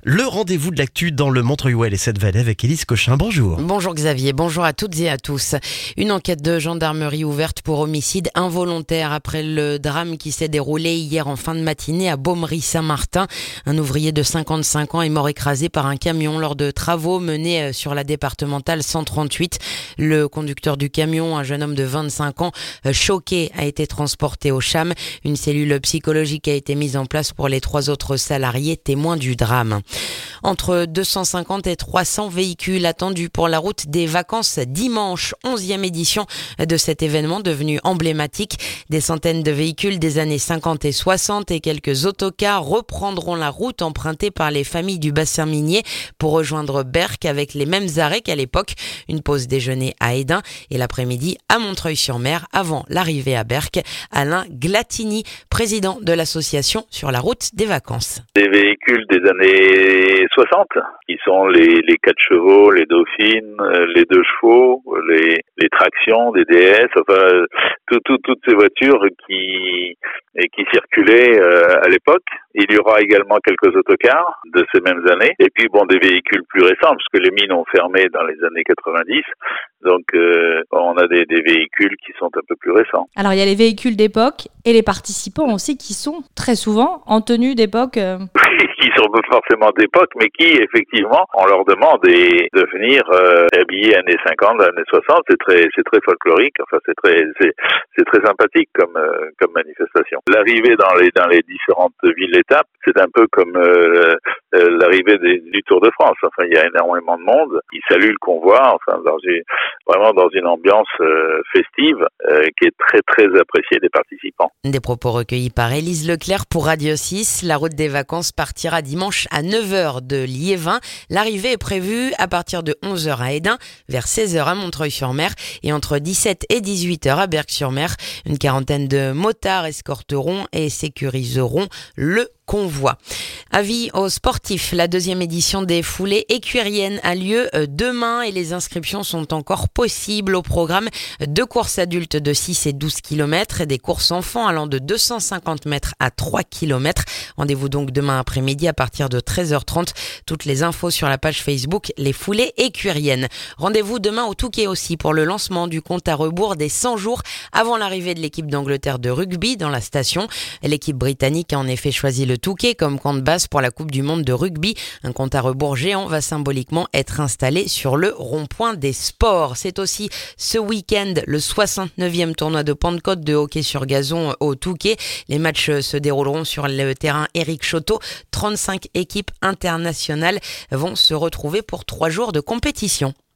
Le rendez-vous de l'actu dans le Montreuil et cette vallée avec Élise Cochin. Bonjour. Bonjour Xavier, bonjour à toutes et à tous. Une enquête de gendarmerie ouverte pour homicide involontaire après le drame qui s'est déroulé hier en fin de matinée à Baumery-Saint-Martin. Un ouvrier de 55 ans est mort écrasé par un camion lors de travaux menés sur la départementale 138. Le conducteur du camion, un jeune homme de 25 ans, choqué, a été transporté au CHAM. Une cellule psychologique a été mise en place pour les 3 autres salariés témoins du drame. Entre 250 et 300 véhicules attendus pour la route des vacances dimanche, 11e édition de cet événement devenu emblématique. Des centaines de véhicules des années 50 et 60 et quelques autocars reprendront la route empruntée par les familles du bassin minier pour rejoindre Berck avec les mêmes arrêts qu'à l'époque. Une pause déjeuner à Hesdin et l'après-midi à Montreuil-sur-Mer avant l'arrivée à Berck. Alain Glatini, président de l'association Sur la route des vacances. Des véhicules des années 60, qui sont les 4 chevaux, les dauphines, les 2 chevaux, les tractions, des DS, enfin toutes ces voitures qui circulaient à l'époque. Il y aura également quelques autocars de ces mêmes années. Et puis des véhicules plus récents, parce que les mines ont fermé dans les années 90. Donc on a des véhicules qui sont un peu plus récents. Alors il y a les véhicules d'époque et les participants aussi qui sont très souvent en tenue d'époque. Qui sont pas forcément d'époque, mais qui effectivement, on leur demande de venir habillés années 50, années 60. C'est très folklorique. Enfin c'est très sympathique comme manifestation. L'arrivée dans les différentes villes-étapes, c'est un peu comme l'arrivée du Tour de France. Enfin il y a énormément de monde. Ils saluent le convoi. Enfin vraiment dans une ambiance festive qui est très très appréciée des participants. Des propos recueillis par Élise Leclerc pour Radio 6. La route des vacances partira dimanche à 9h de Liévin. L'arrivée est prévue à partir de 11h à Hesdin, vers 16h à Montreuil-sur-Mer et entre 17 et 18h à Berck-sur-Mer. Une quarantaine de motards escorteront et sécuriseront le convoi. Avis aux sportifs, la 2e édition des foulées écuiriennes a lieu demain et les inscriptions sont encore possibles. Au programme 2 courses adultes de 6 et 12 km et des courses enfants allant de 250 mètres à 3 km. Rendez-vous donc demain après-midi à partir de 13h30. Toutes les infos sur la page Facebook Les Foulées Écuiriennes. Rendez-vous demain au Touquet aussi pour le lancement du compte à rebours des 100 jours avant l'arrivée de l'équipe d'Angleterre de rugby dans la station. L'équipe britannique a en effet choisi le Touquet comme camp de base pour la Coupe du Monde de rugby. Un compte à rebours géant va symboliquement être installé sur le rond-point des sports. C'est aussi ce week-end le 69e tournoi de Pentecôte de hockey sur gazon au Touquet. Les matchs se dérouleront sur le terrain Éric Chotteau. 35 équipes internationales vont se retrouver pour 3 jours de compétition.